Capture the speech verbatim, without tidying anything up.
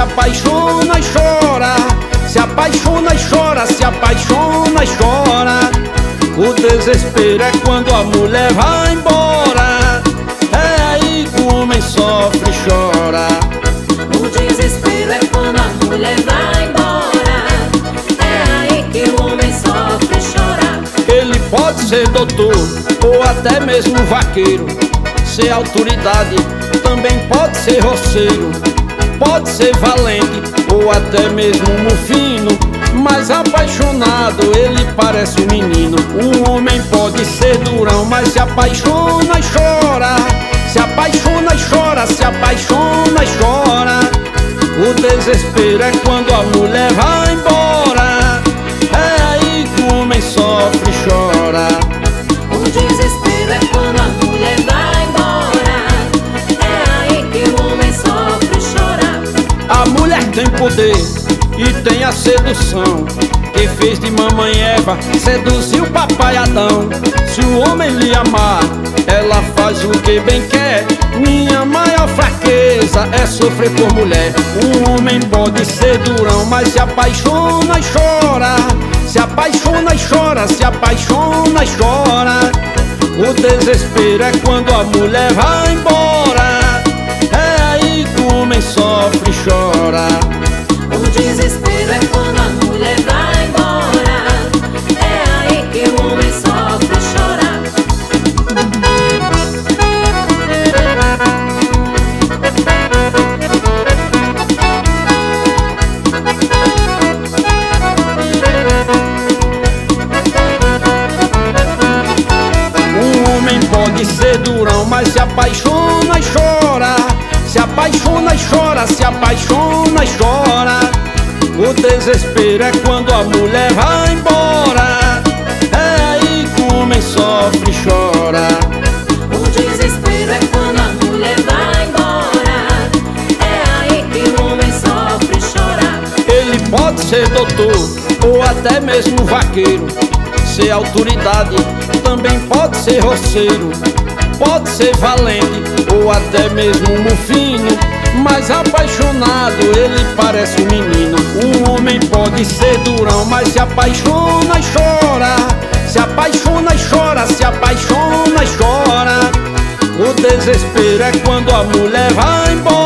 apaixona e chora, se apaixona e chora, se apaixona e chora. O desespero é quando a mulher vai embora, é aí que o homem sofre e chora. O desespero é quando a mulher vai embora, é aí que o homem sofre e chora. Ele pode ser doutor ou até mesmo vaqueiro, ser autoridade, também pode ser roceiro, pode ser valente ou até mesmo mufino, mas apaixonado ele parece um menino. Um homem pode ser durão, mas se apaixona e chora, se apaixona e chora, se apaixona e chora. O desespero é quando a mulher vai embora, é aí que o homem sofre e chora. O desespero é quando a mulher vai embora, é aí que o homem sofre e chora. A mulher tem poder e tem a sedução, que fez de mamãe Eva, seduziu papai Adão. Se o homem lhe amar, ela faz o que bem quer. Minha maior fraqueza é sofrer por mulher. Um homem pode ser durão, mas se apaixona e chora, se apaixona e chora, se apaixona e chora. O desespero é quando a mulher vai embora, é aí que o homem sofre e chora. O desespero é quando a mulher vai embora, é aí que o homem sofre e chora. Um homem pode ser durão, mas se apaixona e chora, se apaixona e chora, se apaixona e chora. O desespero é quando a mulher vai embora, é aí que o homem sofre e chora. O desespero é quando a mulher vai embora, é aí que o homem sofre e chora. Ele pode ser doutor ou até mesmo vaqueiro, ser autoridade, também pode ser roceiro, pode ser valente ou até mesmo mufino, mas apaixonado ele parece um menino. Um homem pode ser durão, mas se apaixona e chora, se apaixona e chora, se apaixona e chora. O desespero é quando a mulher vai embora,